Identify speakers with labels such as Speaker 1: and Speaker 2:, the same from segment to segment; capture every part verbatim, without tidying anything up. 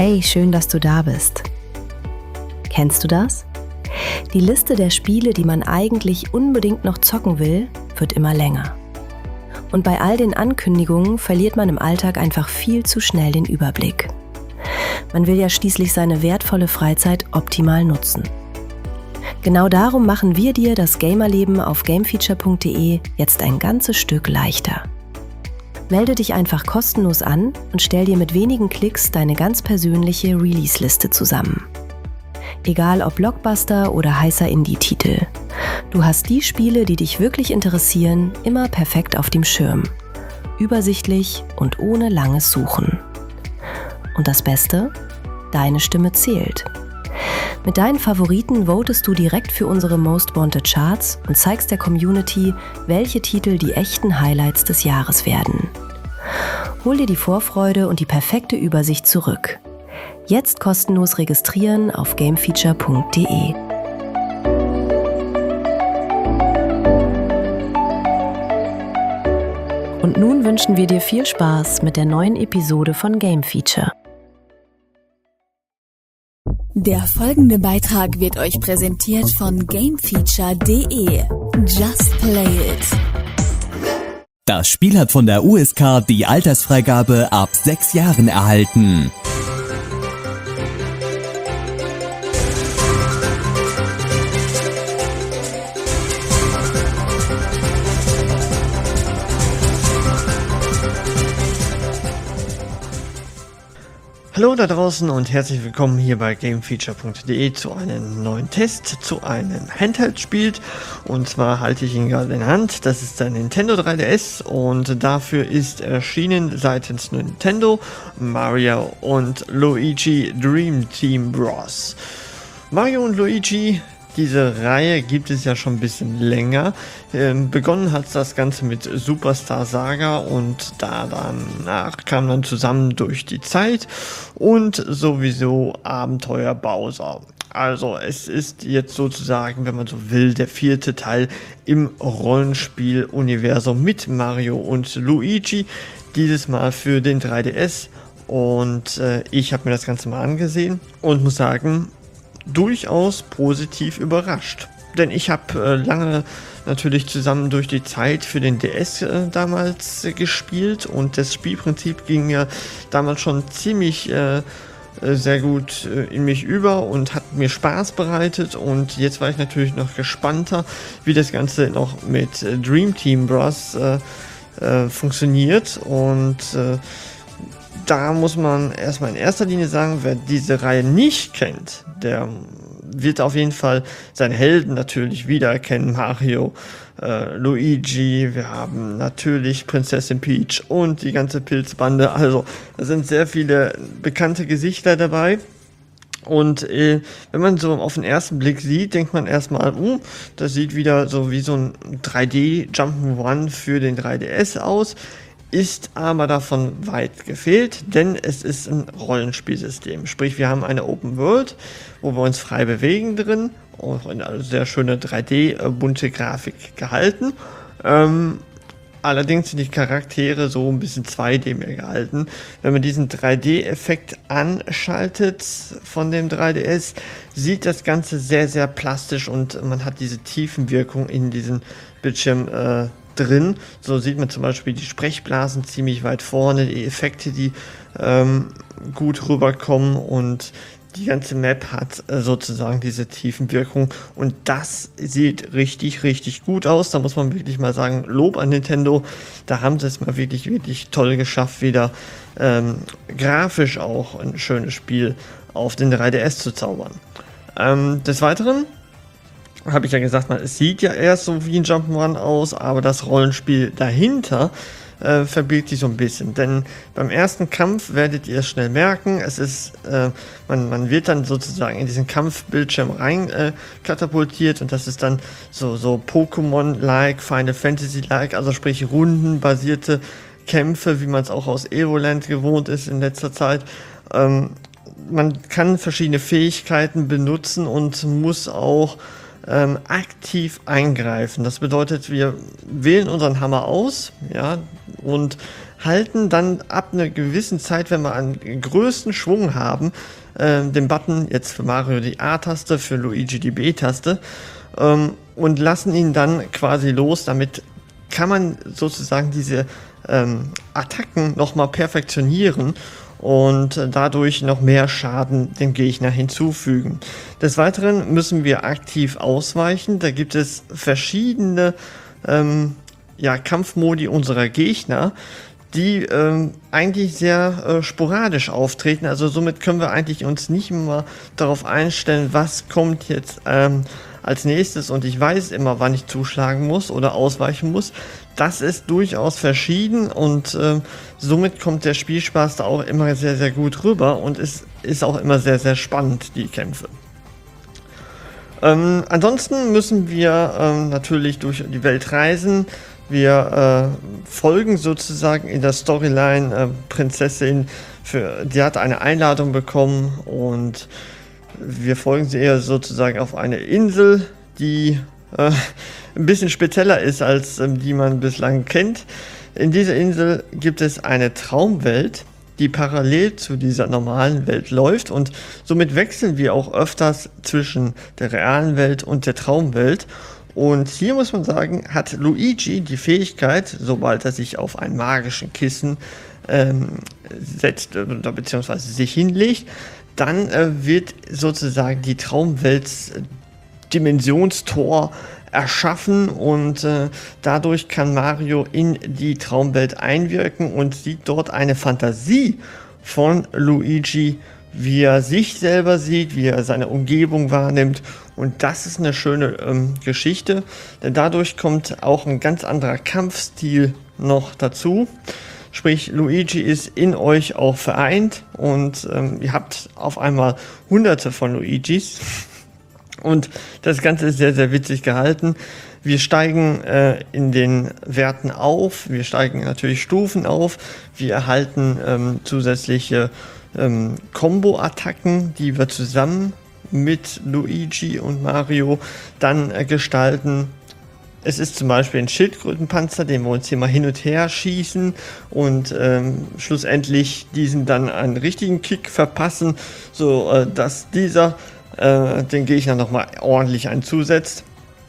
Speaker 1: Hey, schön, dass du da bist. Kennst du das? Die Liste der Spiele, die man eigentlich unbedingt noch zocken will, wird immer länger. Und bei all den Ankündigungen verliert man im Alltag einfach viel zu schnell den Überblick. Man will ja schließlich seine wertvolle Freizeit optimal nutzen. Genau darum machen wir dir das Gamerleben auf gamefeature punkt de jetzt ein ganzes Stück leichter. Melde dich einfach kostenlos an und stell dir mit wenigen Klicks deine ganz persönliche Release-Liste zusammen. Egal ob Blockbuster oder heißer Indie-Titel. Du hast die Spiele, die dich wirklich interessieren, immer perfekt auf dem Schirm. Übersichtlich und ohne langes Suchen. Und das Beste? Deine Stimme zählt. Mit deinen Favoriten votest du direkt für unsere Most Wanted Charts und zeigst der Community, welche Titel die echten Highlights des Jahres werden. Hol dir die Vorfreude und die perfekte Übersicht zurück. Jetzt kostenlos registrieren auf gamefeature punkt de. Und nun wünschen wir dir viel Spaß mit der neuen Episode von Game Feature.
Speaker 2: Der folgende Beitrag wird euch präsentiert von gamefeature punkt de. Just play it.
Speaker 3: Das Spiel hat von der U S K die Altersfreigabe ab sechs Jahren erhalten.
Speaker 4: Hallo da draußen und herzlich willkommen hier bei gamefeature punkt de zu einem neuen Test, zu einem Handheld-Spiel. Und zwar halte ich ihn gerade in der Hand. Das ist der Nintendo drei D S und dafür ist erschienen seitens Nintendo Mario und Luigi Dream Team Bros. Mario und Luigi, diese Reihe gibt es ja schon ein bisschen länger. Ähm, begonnen hat das Ganze mit Superstar Saga und da danach kam dann Zusammen durch die Zeit und sowieso Abenteuer Bowser. Also es ist jetzt sozusagen, wenn man so will, der vierte Teil im Rollenspiel-Universum mit Mario und Luigi. Dieses Mal für den drei D S und äh, ich habe mir das Ganze mal angesehen und muss sagen, durchaus positiv überrascht. Denn ich habe äh, lange natürlich Zusammen durch die Zeit für den D S äh, damals äh, gespielt und das Spielprinzip ging mir damals schon ziemlich äh, äh, sehr gut äh, in mich über und hat mir Spaß bereitet und jetzt war ich natürlich noch gespannter, wie das Ganze noch mit äh, Dream Team Bros äh, äh, funktioniert und äh, da muss man erstmal in erster Linie sagen, wer diese Reihe nicht kennt, der wird auf jeden Fall seine Helden natürlich wiedererkennen. Mario, äh, Luigi, wir haben natürlich Prinzessin Peach und die ganze Pilzbande. Also da sind sehr viele bekannte Gesichter dabei. Und äh, wenn man so auf den ersten Blick sieht, denkt man erstmal, uh, das sieht wieder so wie so ein drei D Jump'n'Run für den drei D S aus. Ist aber davon weit gefehlt, denn es ist ein Rollenspielsystem. Sprich, wir haben eine Open World, wo wir uns frei bewegen drin, auch in eine sehr schöne drei D äh, bunte Grafik gehalten. Ähm, allerdings sind die Charaktere so ein bisschen zwei D mehr gehalten. Wenn man diesen drei D-Effekt anschaltet von dem drei D S, sieht das Ganze sehr, sehr plastisch und man hat diese Tiefenwirkung in diesem Bildschirm äh, drin. So sieht man zum Beispiel die Sprechblasen ziemlich weit vorne, die Effekte, die ähm, gut rüberkommen und die ganze Map hat äh, sozusagen diese Tiefenwirkung und das sieht richtig, richtig gut aus. Da muss man wirklich mal sagen, Lob an Nintendo. Da haben sie es mal wirklich, wirklich toll geschafft, wieder ähm, grafisch auch ein schönes Spiel auf den drei D S zu zaubern. Ähm, des Weiteren habe ich ja gesagt, man, es sieht ja erst so wie ein Jump'n'Run aus, aber das Rollenspiel dahinter äh, verbirgt sich so ein bisschen. Denn beim ersten Kampf werdet ihr es schnell merken, es ist, äh, man, man wird dann sozusagen in diesen Kampfbildschirm rein äh, katapultiert und das ist dann so, so Pokémon-like, Final Fantasy-like, also sprich rundenbasierte Kämpfe, wie man es auch aus Evoland gewohnt ist in letzter Zeit. Ähm, man kann verschiedene Fähigkeiten benutzen und muss auch Ähm, aktiv eingreifen. Das bedeutet, wir wählen unseren Hammer aus, ja, und halten dann ab einer gewissen Zeit, wenn wir einen größten Schwung haben, äh, den Button, jetzt für Mario die A-Taste, für Luigi die B-Taste, ähm, und lassen ihn dann quasi los. Damit kann man sozusagen diese ähm, Attacken nochmal perfektionieren und äh, dadurch noch mehr Schaden dem Gegner hinzufügen. Des Weiteren müssen wir aktiv ausweichen. Da gibt es verschiedene ähm, ja, Kampfmodi unserer Gegner, die ähm, eigentlich sehr äh, sporadisch auftreten. Also somit können wir eigentlich uns nicht immer darauf einstellen, was kommt jetzt ähm, als nächstes, und ich weiß immer, wann ich zuschlagen muss oder ausweichen muss. Das ist durchaus verschieden, und äh, somit kommt der Spielspaß da auch immer sehr, sehr gut rüber, und es ist auch immer sehr, sehr spannend, die Kämpfe. Ähm, ansonsten müssen wir ähm, natürlich durch die Welt reisen. Wir äh, folgen sozusagen in der Storyline äh, Prinzessin, für, die hat eine Einladung bekommen, und wir folgen sie eher sozusagen auf eine Insel, die äh, ein bisschen spezieller ist, als ähm, die man bislang kennt. In dieser Insel gibt es eine Traumwelt, die parallel zu dieser normalen Welt läuft, und somit wechseln wir auch öfters zwischen der realen Welt und der Traumwelt. Und hier muss man sagen, hat Luigi die Fähigkeit, sobald er sich auf einen magischen Kissen ähm, setzt, äh, beziehungsweise sich hinlegt, dann äh, wird sozusagen die Traumwelt Dimensionstor erschaffen, und äh, dadurch kann Mario in die Traumwelt einwirken und sieht dort eine Fantasie von Luigi, wie er sich selber sieht, wie er seine Umgebung wahrnimmt, und das ist eine schöne ähm, Geschichte, denn dadurch kommt auch ein ganz anderer Kampfstil noch dazu. Sprich, Luigi ist in euch auch vereint, und ähm, ihr habt auf einmal hunderte von Luigis, und das Ganze ist sehr, sehr witzig gehalten. Wir steigen äh, in den Werten auf, wir steigen natürlich Stufen auf, wir erhalten ähm, zusätzliche ähm, Combo-Attacken, die wir zusammen mit Luigi und Mario dann äh, gestalten. Es ist zum Beispiel ein Schildkrötenpanzer, den wir uns hier mal hin und her schießen und ähm, schlussendlich diesen dann einen richtigen Kick verpassen, so äh, dass dieser äh, den Gegner nochmal ordentlich einen zusetzt.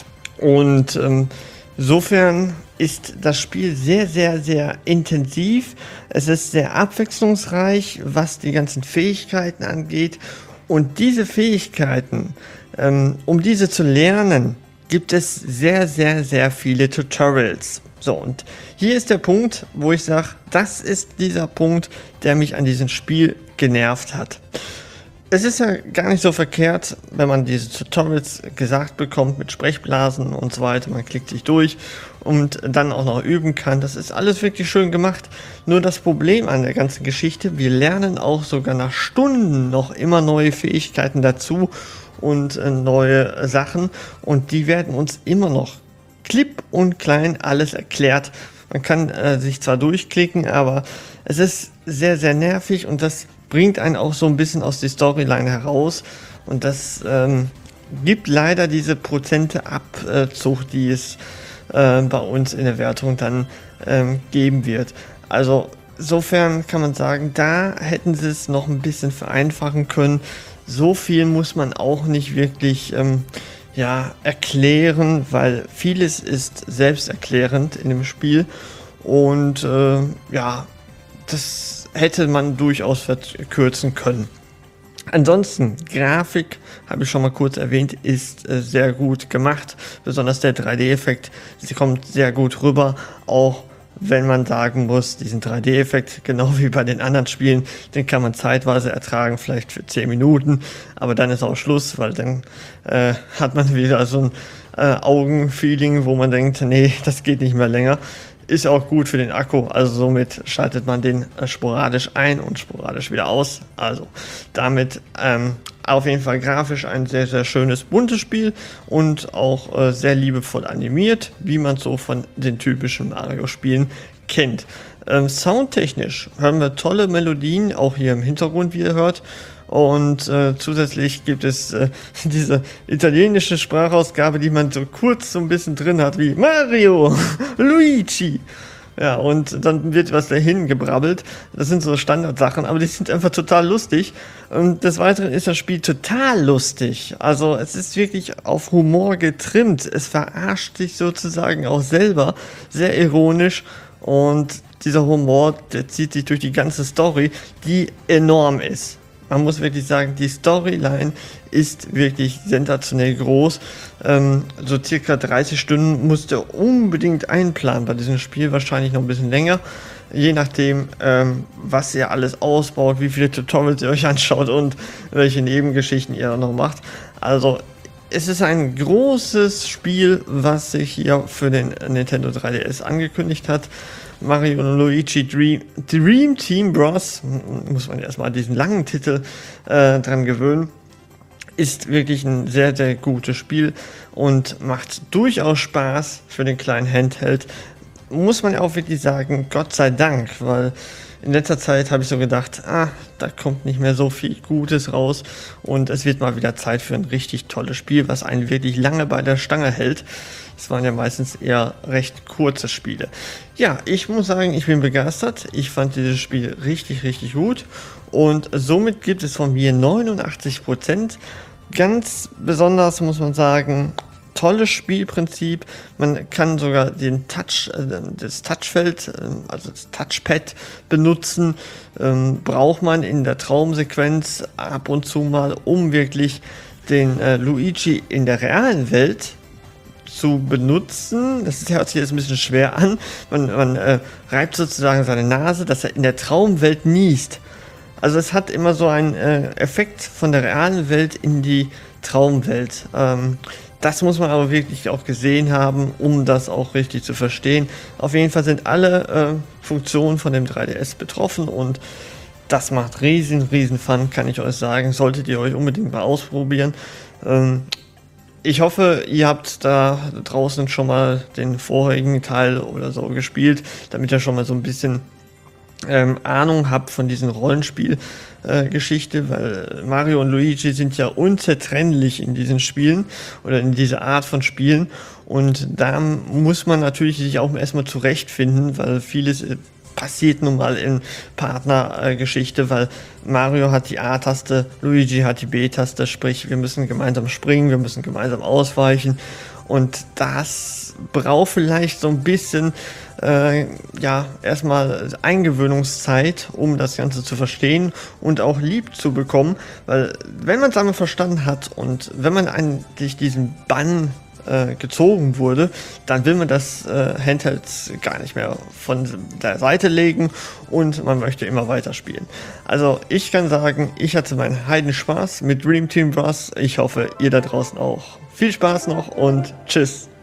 Speaker 4: Und ähm, insofern ist das Spiel sehr, sehr, sehr intensiv. Es ist sehr abwechslungsreich, was die ganzen Fähigkeiten angeht. Und diese Fähigkeiten, ähm, um diese zu lernen, gibt es sehr, sehr, sehr viele Tutorials. So, und hier ist der Punkt, wo ich sage, das ist dieser Punkt, der mich an diesem Spiel genervt hat. Es ist ja gar nicht so verkehrt, wenn man diese Tutorials gesagt bekommt mit Sprechblasen und so weiter. Man klickt sich durch und dann auch noch üben kann. Das ist alles wirklich schön gemacht. Nur das Problem an der ganzen Geschichte, wir lernen auch sogar nach Stunden noch immer neue Fähigkeiten dazu und äh, neue Sachen. Und die werden uns immer noch klipp und klein alles erklärt. Man kann äh, sich zwar durchklicken, aber es ist sehr, sehr nervig, und das bringt einen auch so ein bisschen aus der Storyline heraus, und das ähm, gibt leider diese Prozente-Abzug, die es äh, bei uns in der Wertung dann ähm, geben wird. Also insofern kann man sagen, da hätten sie es noch ein bisschen vereinfachen können. So viel muss man auch nicht wirklich ähm, ja, erklären, weil vieles ist selbsterklärend in dem Spiel, und äh, ja, das hätte man durchaus verkürzen können. Ansonsten, Grafik, habe ich schon mal kurz erwähnt, ist äh, sehr gut gemacht. Besonders der drei D-Effekt, sie kommt sehr gut rüber, auch wenn man sagen muss, diesen drei D-Effekt, genau wie bei den anderen Spielen, den kann man zeitweise ertragen, vielleicht für zehn Minuten, aber dann ist auch Schluss, weil dann äh, hat man wieder so ein äh, Augenfeeling, wo man denkt, nee, das geht nicht mehr länger. Ist auch gut für den Akku, also somit schaltet man den äh, sporadisch ein und sporadisch wieder aus. Also damit ähm, auf jeden Fall grafisch ein sehr, sehr schönes, buntes Spiel und auch äh, sehr liebevoll animiert, wie man so von den typischen Mario-Spielen kennt. Ähm, soundtechnisch hören wir tolle Melodien, auch hier im Hintergrund, wie ihr hört. Und äh, zusätzlich gibt es äh, diese italienische Sprachausgabe, die man so kurz so ein bisschen drin hat, wie Mario, Luigi. Ja, und dann wird was dahin gebrabbelt. Das sind so Standardsachen, aber die sind einfach total lustig. Und des Weiteren ist das Spiel total lustig. Also es ist wirklich auf Humor getrimmt. Es verarscht sich sozusagen auch selber. Sehr ironisch. Und dieser Humor, der zieht sich durch die ganze Story, die enorm ist. Man muss wirklich sagen, die Storyline ist wirklich sensationell groß. Ähm, so circa dreißig Stunden musst ihr unbedingt einplanen bei diesem Spiel, wahrscheinlich noch ein bisschen länger. Je nachdem, ähm, was ihr alles ausbaut, wie viele Tutorials ihr euch anschaut und welche Nebengeschichten ihr noch macht. Also es ist ein großes Spiel, was sich hier für den Nintendo drei D S angekündigt hat. Mario und Luigi Dream, Dream Team Bros, muss man erstmal diesen langen Titel äh, dran gewöhnen, ist wirklich ein sehr, sehr gutes Spiel und macht durchaus Spaß für den kleinen Handheld. Muss man ja auch wirklich sagen, Gott sei Dank, weil in letzter Zeit habe ich so gedacht, ah, da kommt nicht mehr so viel Gutes raus und es wird mal wieder Zeit für ein richtig tolles Spiel, was einen wirklich lange bei der Stange hält. Es waren ja meistens eher recht kurze Spiele. Ja, ich muss sagen, ich bin begeistert. Ich fand dieses Spiel richtig, richtig gut. Und somit gibt es von mir neunundachtzig Prozent. Ganz besonders muss man sagen, tolles Spielprinzip. Man kann sogar den Touch, äh, das Touchfeld, äh, also das Touchpad benutzen. Ähm, braucht man in der Traumsequenz ab und zu mal, um wirklich den äh, Luigi in der realen Welt zu benutzen. Das hört sich jetzt ein bisschen schwer an. Man, man äh, reibt sozusagen seine Nase, dass er in der Traumwelt niest. Also es hat immer so einen äh, Effekt von der realen Welt in die Traumwelt. Ähm, das muss man aber wirklich auch gesehen haben, um das auch richtig zu verstehen. Auf jeden Fall sind alle äh, Funktionen von dem drei D S betroffen und das macht riesen, riesen Fun, kann ich euch sagen. Solltet ihr euch unbedingt mal ausprobieren. Ähm, Ich hoffe, ihr habt da draußen schon mal den vorigen Teil oder so gespielt, damit ihr schon mal so ein bisschen ähm, Ahnung habt von diesen Rollenspiel-Geschichte, äh, weil Mario und Luigi sind ja unzertrennlich in diesen Spielen oder in dieser Art von Spielen und da muss man natürlich sich auch erstmal zurechtfinden, weil vieles äh, passiert nun mal in Partnergeschichte, weil Mario hat die A-Taste, Luigi hat die B-Taste, sprich wir müssen gemeinsam springen, wir müssen gemeinsam ausweichen und das braucht vielleicht so ein bisschen äh, ja erstmal Eingewöhnungszeit, um das Ganze zu verstehen und auch lieb zu bekommen, weil wenn man es einmal verstanden hat und wenn man eigentlich diesen Bann gezogen wurde, dann will man das äh, Handheld gar nicht mehr von der Seite legen und man möchte immer weiter spielen. Also ich kann sagen, ich hatte meinen Heidenspaß mit Dream Team Bros. Ich hoffe, ihr da draußen auch. Viel Spaß noch und tschüss.